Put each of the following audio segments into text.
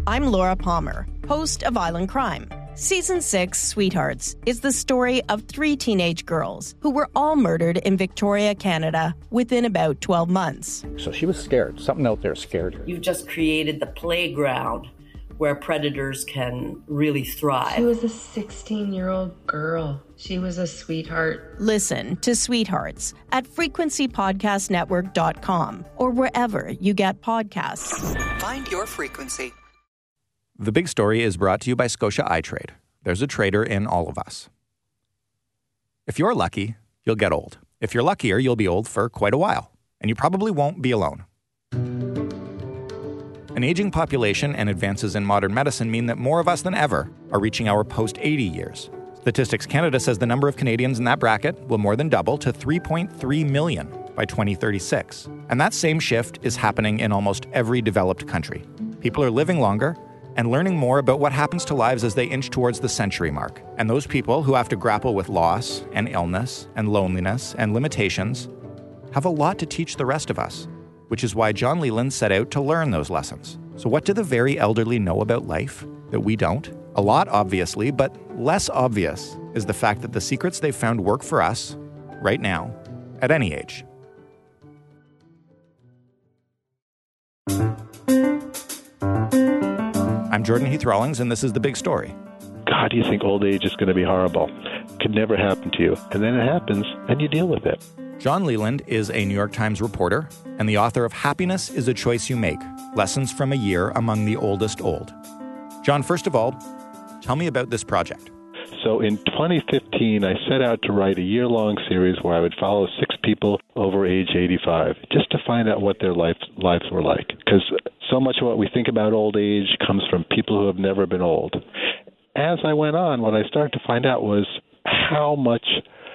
I'm Laura Palmer, host of Island Crime. Season 6, Sweethearts, is the story of 3 teenage girls who were all murdered in Victoria, Canada, within about 12 months. So she was scared. Something out there scared her. You've just created the playground where predators can really thrive. She was a 16-year-old girl. She was a sweetheart. Listen to Sweethearts at frequencypodcastnetwork.com or wherever you get podcasts. Find your frequency. The Big Story is brought to you by Scotia iTrade. There's a trader in all of us. If you're lucky, you'll get old. If you're luckier, you'll be old for quite a while. And you probably won't be alone. An aging population and advances in modern medicine mean that more of us than ever are reaching our post-80 years. Statistics Canada says the number of Canadians in that bracket will more than double to 3.3 million by 2036. And that same shift is happening in almost every developed country. People are living longer and learning more about what happens to lives as they inch towards the century mark. And those people who have to grapple with loss and illness and loneliness and limitations have a lot to teach the rest of us, which is why John Leland set out to learn those lessons. So what do the very elderly know about life that we don't? A lot, obviously, but less obvious is the fact that the secrets they've found work for us right now, at any age. I'm Jordan Heath Rawlings, and this is The Big Story. God, you think old age is going to be horrible. Could never happen to you. And then it happens, and you deal with it. John Leland is a New York Times reporter and the author of Happiness is a Choice You Make, Lessons from a Year Among the Oldest Old. John, first of all, tell me about this project. So in 2015, I set out to write a year-long series where I would follow 6 people over age 85, just to find out what their lives were like. Because so much of what we think about old age comes from people who have never been old. As I went on, what I started to find out was how much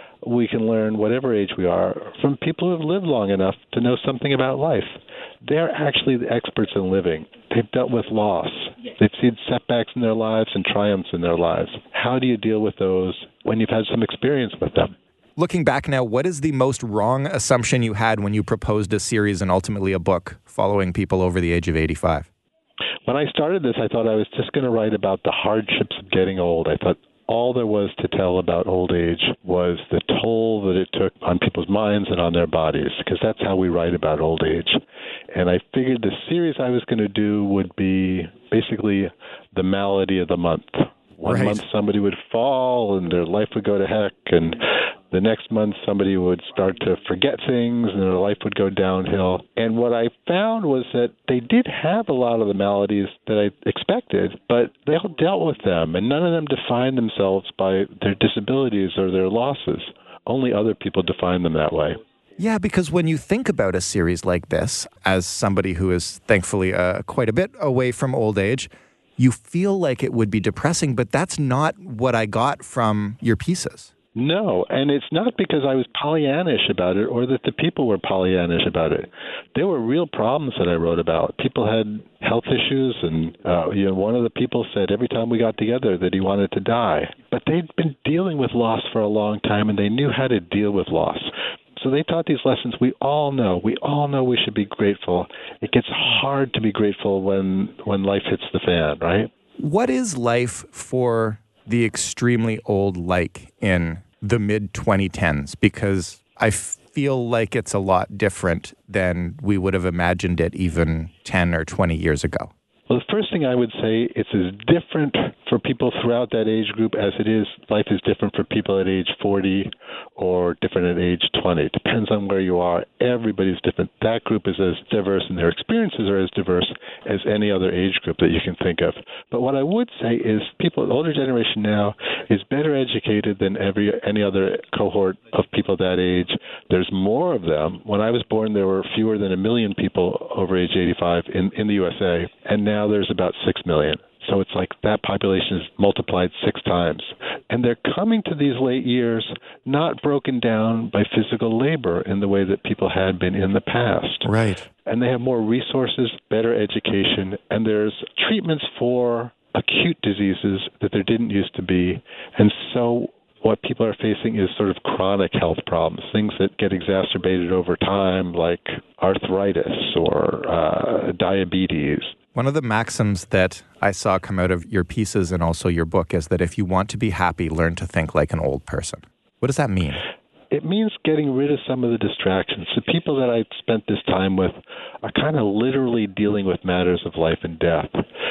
we can learn, whatever age we are, from people who have lived long enough to know something about life. They're actually the experts in living. They've dealt with loss. They've seen setbacks in their lives and triumphs in their lives. How do you deal with those when you've had some experience with them? Looking back now, what is the most wrong assumption you had when you proposed a series and ultimately a book following people over the age of 85? When I started this, I thought I was just going to write about the hardships of getting old. I thought all there was to tell about old age was the toll that it took on people's minds and on their bodies, because that's how we write about old age. And I figured the series I was going to do would be basically the malady of the month. One month somebody would fall and their life would go to heck, and the next month somebody would start to forget things and their life would go downhill. And what I found was that they did have a lot of the maladies that I expected, but they all dealt with them, and none of them defined themselves by their disabilities or their losses. Only other people define them that way. Yeah, because when you think about a series like this, as somebody who is thankfully quite a bit away from old age, you feel like it would be depressing, but that's not what I got from your pieces. No, and it's not because I was Pollyannish about it or that the people were Pollyannish about it. There were real problems that I wrote about. People had health issues, and one of the people said every time we got together that he wanted to die. But they'd been dealing with loss for a long time, and they knew how to deal with loss. So they taught these lessons we all know. We all know we should be grateful. It gets hard to be grateful when life hits the fan, right? What is life for the extremely old like in the mid-2010s? Because I feel like it's a lot different than we would have imagined it even 10 or 20 years ago. Well, the first thing I would say, it's as different for people throughout that age group as it is, life is different for people at age 40 or different at age 20. It depends on where you are. Everybody's different. That group is as diverse and their experiences are as diverse as any other age group that you can think of. But what I would say is people, the older generation now is better educated than any other cohort of people that age. There's more of them. When I was born, there were fewer than 1 million people over age 85 in the USA, and now there's about 6 million. So it's like that population is multiplied 6 times. And they're coming to these late years not broken down by physical labor in the way that people had been in the past. Right. And they have more resources, better education, and there's treatments for acute diseases that there didn't used to be. And so what people are facing is sort of chronic health problems, things that get exacerbated over time, like arthritis or diabetes. One of the maxims that I saw come out of your pieces and also your book is that if you want to be happy, learn to think like an old person. What does that mean? It means getting rid of some of the distractions. The people that I spent this time with are kind of literally dealing with matters of life and death.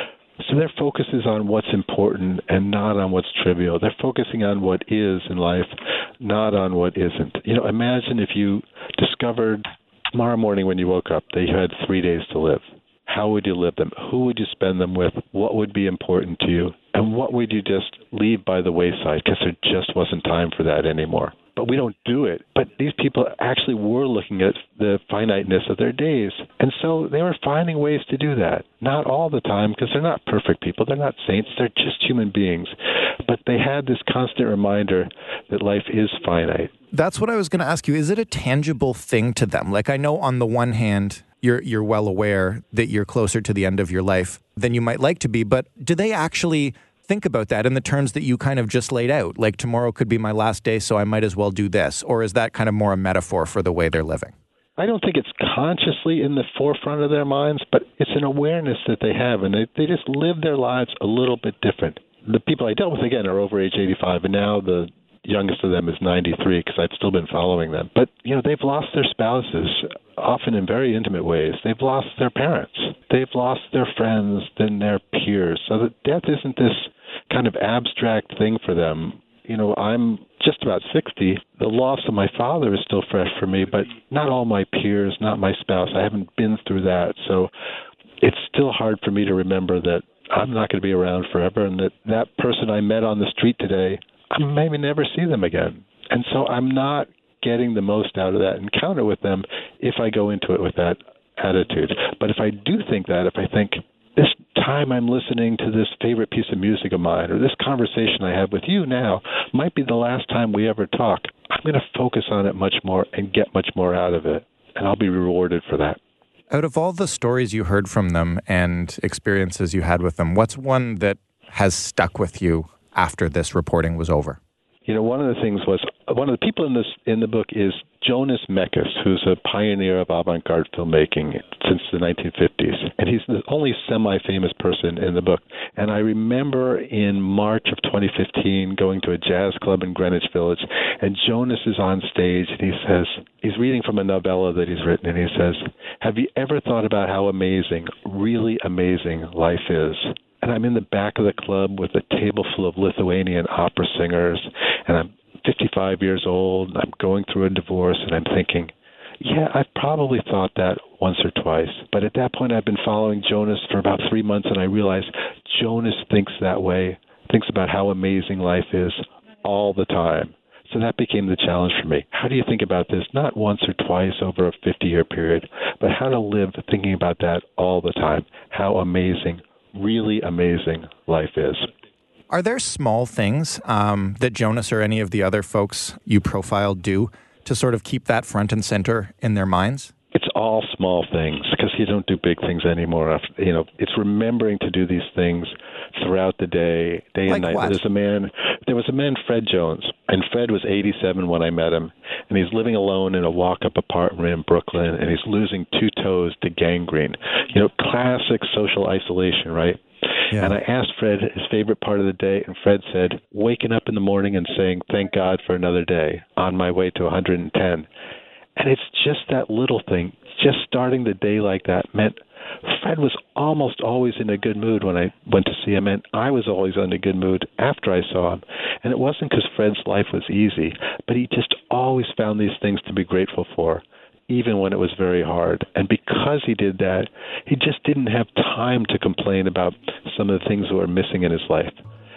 So their focus is on what's important and not on what's trivial. They're focusing on what is in life, not on what isn't. Imagine if you discovered tomorrow morning when you woke up that you had 3 days to live. How would you live them? Who would you spend them with? What would be important to you? And what would you just leave by the wayside because there just wasn't time for that anymore? But we don't do it. But these people actually were looking at the finiteness of their days. And so they were finding ways to do that. Not all the time, because they're not perfect people. They're not saints. They're just human beings. But they had this constant reminder that life is finite. That's what I was going to ask you. Is it a tangible thing to them? Like, I know on the one hand, you're well aware that you're closer to the end of your life than you might like to be, but do they actually think about that in the terms that you kind of just laid out? Like, tomorrow could be my last day, so I might as well do this. Or is that kind of more a metaphor for the way they're living? I don't think it's consciously in the forefront of their minds, but it's an awareness that they have, and they just live their lives a little bit different. The people I dealt with, again, are over age 85, and now the youngest of them is 93 because I've still been following them. But, they've lost their spouses, often in very intimate ways. They've lost their parents. They've lost their friends, then their peers. So that death isn't this kind of abstract thing for them. I'm just about 60. The loss of my father is still fresh for me, but not all my peers, not my spouse. I haven't been through that. So it's still hard for me to remember that I'm not going to be around forever and that person I met on the street today, I maybe never see them again. And so I'm not getting the most out of that encounter with them if I go into it with that attitude. But if I do think that, if I think this time I'm listening to this favorite piece of music of mine or this conversation I have with you now might be the last time we ever talk, I'm going to focus on it much more and get much more out of it. And I'll be rewarded for that. Out of all the stories you heard from them and experiences you had with them, what's one that has stuck with you after this reporting was over? One of the things was, one of the people in the book is Jonas Mekas, who's a pioneer of avant-garde filmmaking since the 1950s. And he's the only semi-famous person in the book. And I remember in March of 2015 going to a jazz club in Greenwich Village, and Jonas is on stage, and he says, he's reading from a novella that he's written, and he says, "Have you ever thought about how amazing, really amazing life is?" And I'm in the back of the club with a table full of Lithuanian opera singers, and I'm 55 years old, and I'm going through a divorce, and I'm thinking, yeah, I've probably thought that once or twice. But at that point, I've been following Jonas for about 3 months, and I realized Jonas thinks that way, thinks about how amazing life is all the time. So that became the challenge for me. How do you think about this, not once or twice over a 50-year period, but how to live thinking about that all the time, how amazing, really amazing life is. Are there small things that Jonas or any of the other folks you profiled do to sort of keep that front and center in their minds? It's all small things because you don't do big things anymore. It's remembering to do these things throughout the day like and night. What? There was a man, Fred Jones, and Fred was 87 when I met him, and he's living alone in a walk-up apartment in Brooklyn, and he's losing 2 toes to gangrene. Classic social isolation, right? Yeah. And I asked Fred his favorite part of the day, and Fred said, waking up in the morning and saying, thank God for another day, on my way to 110. And it's just that little thing. Just starting the day like that meant Fred was almost always in a good mood when I went to see him, and I was always in a good mood after I saw him. And it wasn't because Fred's life was easy, but he just always found these things to be grateful for, even when it was very hard. And because he did that, he just didn't have time to complain about some of the things that were missing in his life.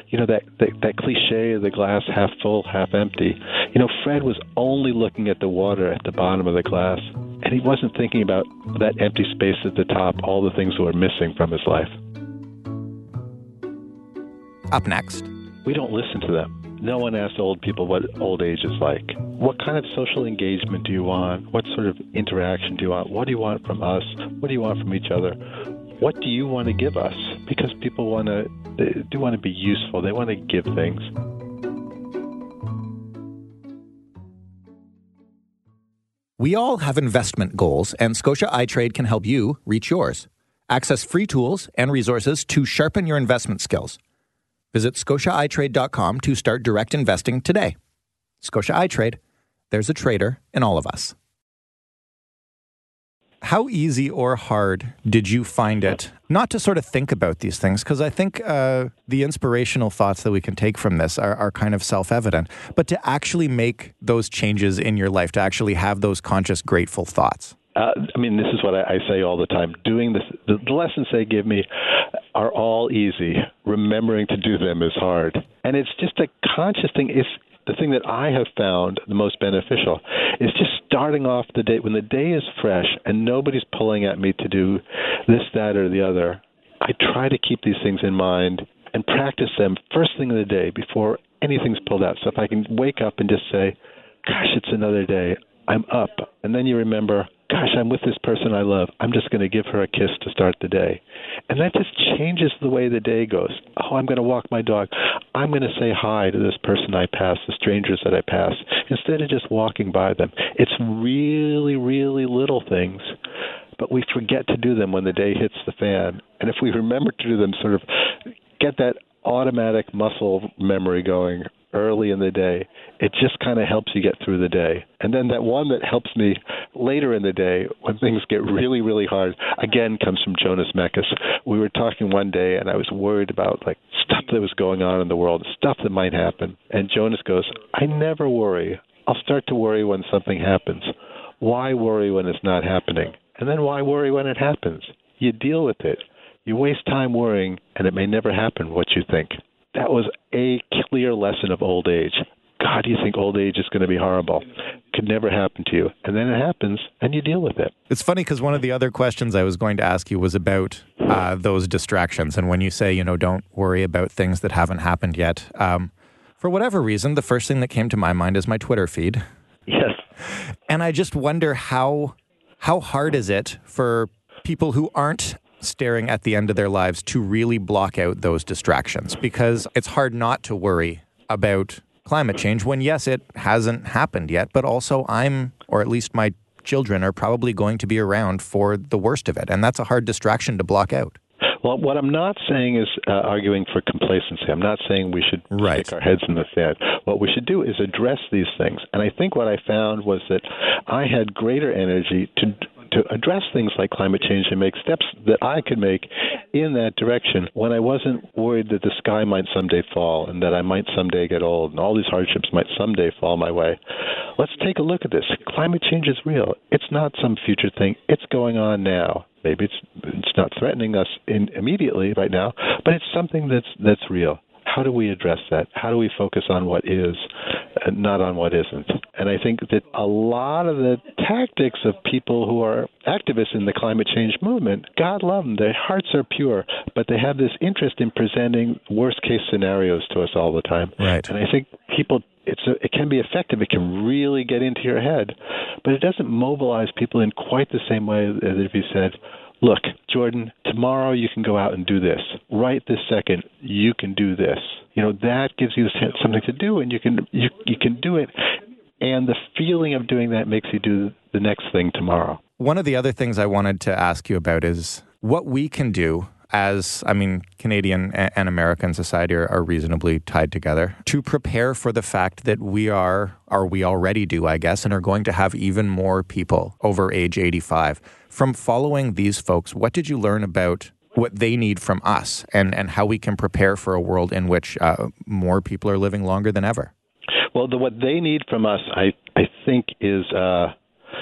That cliche of the glass half full, half empty. Fred was only looking at the water at the bottom of the glass, and he wasn't thinking about that empty space at the top, all the things that were missing from his life. Up next. We don't listen to them. No one asks old people what old age is like. What kind of social engagement do you want? What sort of interaction do you want? What do you want from us? What do you want from each other? What do you want to give us? Because people they do want to be useful. They want to give things. We all have investment goals, and Scotia iTrade can help you reach yours. Access free tools and resources to sharpen your investment skills. Visit scotiaitrade.com to start direct investing today. Scotia iTrade, there's a trader in all of us. How easy or hard did you find it not to sort of think about these things? Because I think the inspirational thoughts that we can take from this are kind of self-evident, but to actually make those changes in your life, to actually have those conscious, grateful thoughts. This is what I say all the time. Doing this, the lessons they give me are all easy. Remembering to do them is hard. And it's just a conscious thing. It's the thing that I have found the most beneficial is just starting off the day when the day is fresh and nobody's pulling at me to do this, that, or the other. I try to keep these things in mind and practice them first thing of the day before anything's pulled out. So if I can wake up and just say, gosh, it's another day. I'm up. And then you remember, gosh, I'm with this person I love. I'm just going to give her a kiss to start the day. And that just changes the way the day goes. Oh, I'm going to walk my dog. I'm going to say hi to this person I pass, the strangers that I pass, instead of just walking by them. It's really, really little things, but we forget to do them when the day hits the fan. And if we remember to do them, sort of get that automatic muscle memory going early in the day, it just kind of helps you get through the day. And then that one that helps me later in the day when things get really, really hard, again, comes from Jonas Mekas. We were talking one day, and I was worried about stuff that was going on in the world, stuff that might happen. And Jonas goes, I never worry. I'll start to worry when something happens. Why worry when it's not happening? And then why worry when it happens? You deal with it. You waste time worrying, and it may never happen what you think. That was a clear lesson of old age. God, you think old age is going to be horrible. Could never happen to you. And then it happens, and you deal with it. It's funny because one of the other questions I was going to ask you was about those distractions. And when you say, don't worry about things that haven't happened yet, for whatever reason, the first thing that came to my mind is my Twitter feed. Yes. And I just wonder how hard is it for people who aren't staring at the end of their lives to really block out those distractions, because it's hard not to worry about climate change when, yes, it hasn't happened yet, but also or at least my children are probably going to be around for the worst of it. And that's a hard distraction to block out. Well, what I'm not saying is arguing for complacency. I'm not saying we should stick our heads in the sand. What we should do is address these things. And I think what I found was that I had greater energy to address things like climate change and make steps that I could make in that direction when I wasn't worried that the sky might someday fall and that I might someday get old and all these hardships might someday fall my way. Let's take a look at this. Climate change is real. It's not some future thing. It's going on now. Maybe it's not threatening us immediately right now, but it's something that's real. How do we address that? How do we focus on what is and not on what isn't? And I think that a lot of the tactics of people who are activists in the climate change movement, God love them, their hearts are pure, but they have this interest in presenting worst-case scenarios to us all the time. Right. And I think people, it can be effective. It can really get into your head, but it doesn't mobilize people in quite the same way as if you said, look, Jordan, tomorrow you can go out and do this. Right this second, you can do this. That gives you something to do, and you can do it. And the feeling of doing that makes you do the next thing tomorrow. One of the other things I wanted to ask you about is what we can do as, Canadian and American society are reasonably tied together to prepare for the fact that we already do, I guess, and are going to have even more people over age 85. From following these folks, what did you learn about what they need from us and how we can prepare for a world in which more people are living longer than ever? Well, what they need from us, I think, is the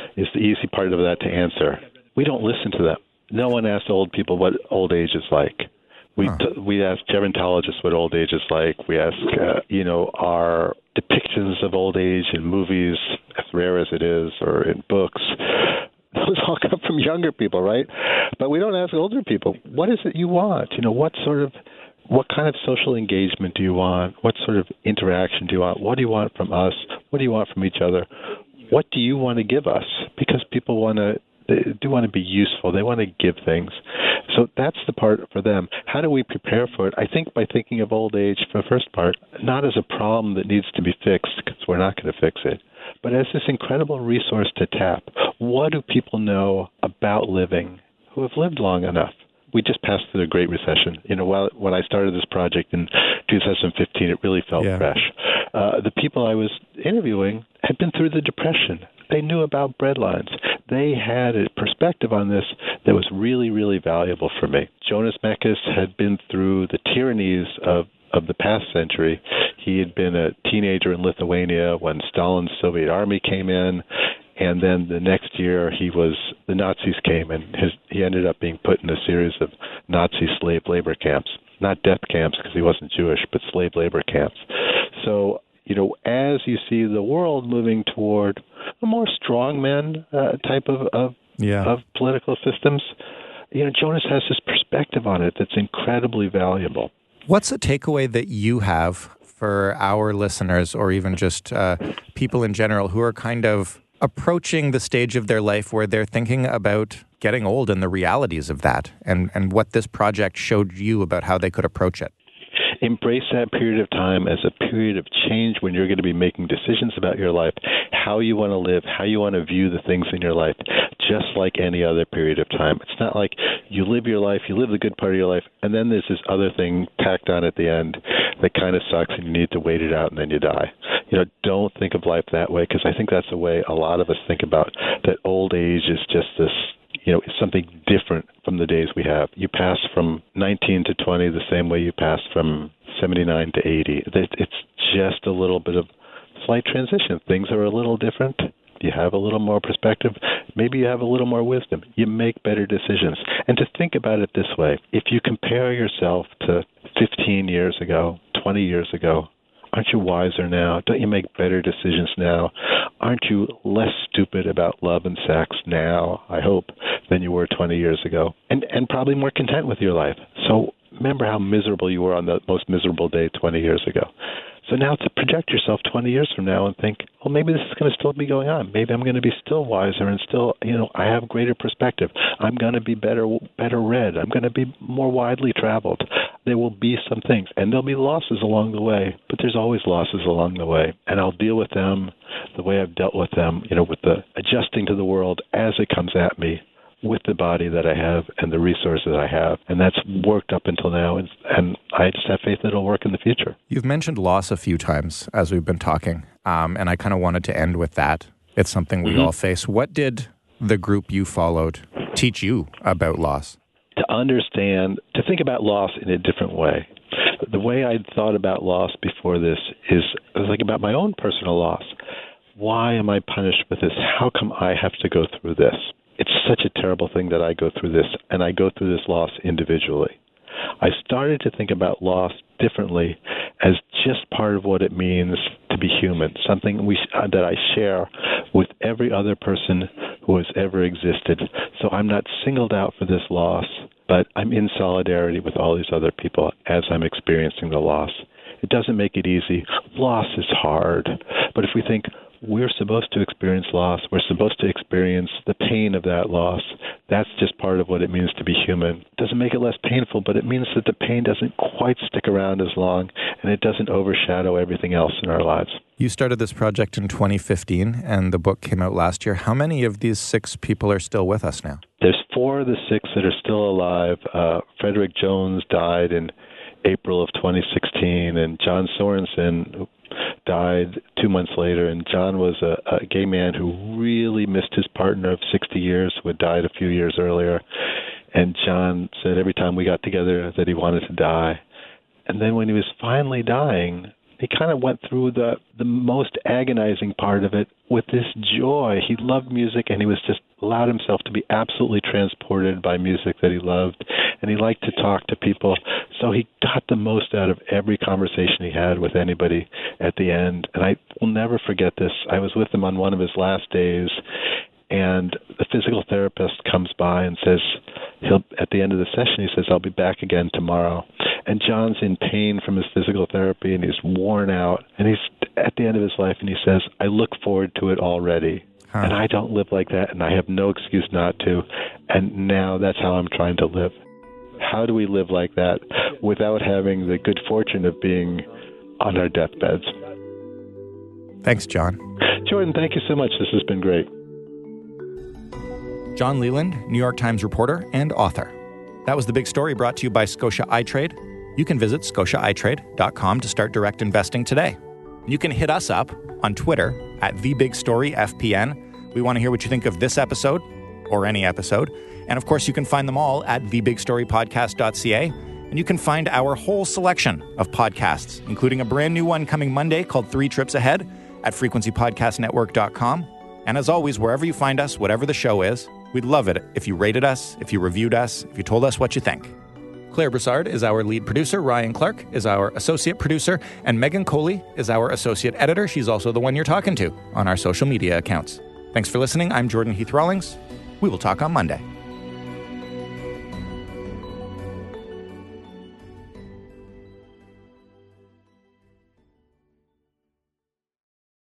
easy part of that to answer. We don't listen to them. No one asks old people what old age is like. We ask gerontologists what old age is like. We ask, our depictions of old age in movies, as rare as it is, or in books. Those all come from younger people, right? But we don't ask older people, what is it you want? What kind of social engagement do you want? What sort of interaction do you want? What do you want from us? What do you want from each other? What do you want to give us? Because people they do want to be useful. They want to give things. So that's the part for them. How do we prepare for it? I think by thinking of old age, for the first part, not as a problem that needs to be fixed, because we're not going to fix it, but as this incredible resource to tap. What do people know about living who have lived long enough? we just passed through the Great Recession. When I started this project in 2015, it really felt fresh. The people I was interviewing had been through the Depression. They knew about breadlines. They had a perspective on this that was really, really valuable for me. Jonas Mekas had been through the tyrannies of the past century. He had been a teenager in Lithuania when Stalin's Soviet army came in, and then the next year the Nazis came, and he ended up being put in a series of Nazi slave labor camps. Not death camps because he wasn't Jewish, but slave labor camps. So, as you see the world moving toward a more strongman type of political systems, Jonas has this perspective on it that's incredibly valuable. What's a takeaway that you have for our listeners, or even just people in general who are kind of approaching the stage of their life where they're thinking about getting old and the realities of that, and what this project showed you about how they could approach it? Embrace that period of time as a period of change when you're going to be making decisions about your life, how you want to live, how you want to view the things in your life, just like any other period of time. It's not like you live your life, you live the good part of your life, and then there's this other thing tacked on at the end that kind of sucks and you need to wait it out and then you die. Don't think of life that way, because I think that's the way a lot of us think about that old age is just this, it's something different from the days we have. You pass from 19 to 20 the same way you pass from 79 to 80. It's just a little bit of slight transition. Things are a little different. You have a little more perspective. Maybe you have a little more wisdom. You make better decisions. And to think about it this way, if you compare yourself to 15 years ago, 20 years ago, aren't you wiser now? Don't you make better decisions now? Aren't you less stupid about love and sex now, I hope, than you were 20 years ago? And probably more content with your life. So remember how miserable you were on the most miserable day 20 years ago. So now to project yourself 20 years from now and think, well, maybe this is going to still be going on. Maybe I'm going to be still wiser and still, I have greater perspective. I'm going to be better read. I'm going to be more widely traveled. There will be some things, and there'll be losses along the way, but there's always losses along the way. And I'll deal with them the way I've dealt with them, with the adjusting to the world as it comes at me, with the body that I have and the resources I have. And that's worked up until now, and I just have faith that it'll work in the future. You've mentioned loss a few times as we've been talking, and I kind of wanted to end with that. It's something we all face. What did the group you followed teach you about loss? To understand, to think about loss in a different way. The way I'd thought about loss before this is like about my own personal loss. Why am I punished with this? How come I have to go through this? It's such a terrible thing that I go through this, and I go through this loss individually. I started to think about loss differently as just part of what it means to be human, something that I share with every other person who has ever existed. So I'm not singled out for this loss, but I'm in solidarity with all these other people as I'm experiencing the loss. It doesn't make it easy. Loss is hard. But if we think we're supposed to experience loss, we're supposed to experience the pain of that loss, that's just part of what it means to be human. It doesn't make it less painful, but it means that the pain doesn't quite stick around as long, and it doesn't overshadow everything else in our lives. You started this project in 2015, and the book came out last year. How many of these 6 people are still with us now? There's 4 of the 6 that are still alive. Frederick Jones died in April of 2016, and John Sorensen died 2 months later. And John was a gay man who really missed his partner of 60 years, who had died a few years earlier. And John said every time we got together that he wanted to die. And then when he was finally dying, he kind of went through the most agonizing part of it with this joy. He loved music, and he was just allowed himself to be absolutely transported by music that he loved, and he liked to talk to people. So he got the most out of every conversation he had with anybody at the end. And I will never forget this. I was with him on one of his last days, and the physical therapist comes by and says, at the end of the session, he says, "I'll be back again tomorrow." And John's in pain from his physical therapy, and he's worn out, and he's at the end of his life, and he says, "I look forward to it already." Huh. And I don't live like that, and I have no excuse not to. And now that's how I'm trying to live. How do we live like that without having the good fortune of being on our deathbeds? Thanks, John. Jordan, thank you so much. This has been great. John Leland, New York Times reporter and author. That was The Big Story, brought to you by Scotia iTrade. You can visit scotiaitrade.com to start direct investing today. You can hit us up on Twitter at TheBigStoryFPN. We want to hear what you think of this episode or any episode. And of course, you can find them all at thebigstorypodcast.ca. And you can find our whole selection of podcasts, including a brand new one coming Monday called 3 Trips Ahead, at frequencypodcastnetwork.com. And as always, wherever you find us, whatever the show is, we'd love it if you rated us, if you reviewed us, if you told us what you think. Claire Broussard is our lead producer, Ryan Clark is our associate producer, and Megan Coley is our associate editor. She's also the one you're talking to on our social media accounts. Thanks for listening. I'm Jordan Heath Rawlings. We will talk on Monday.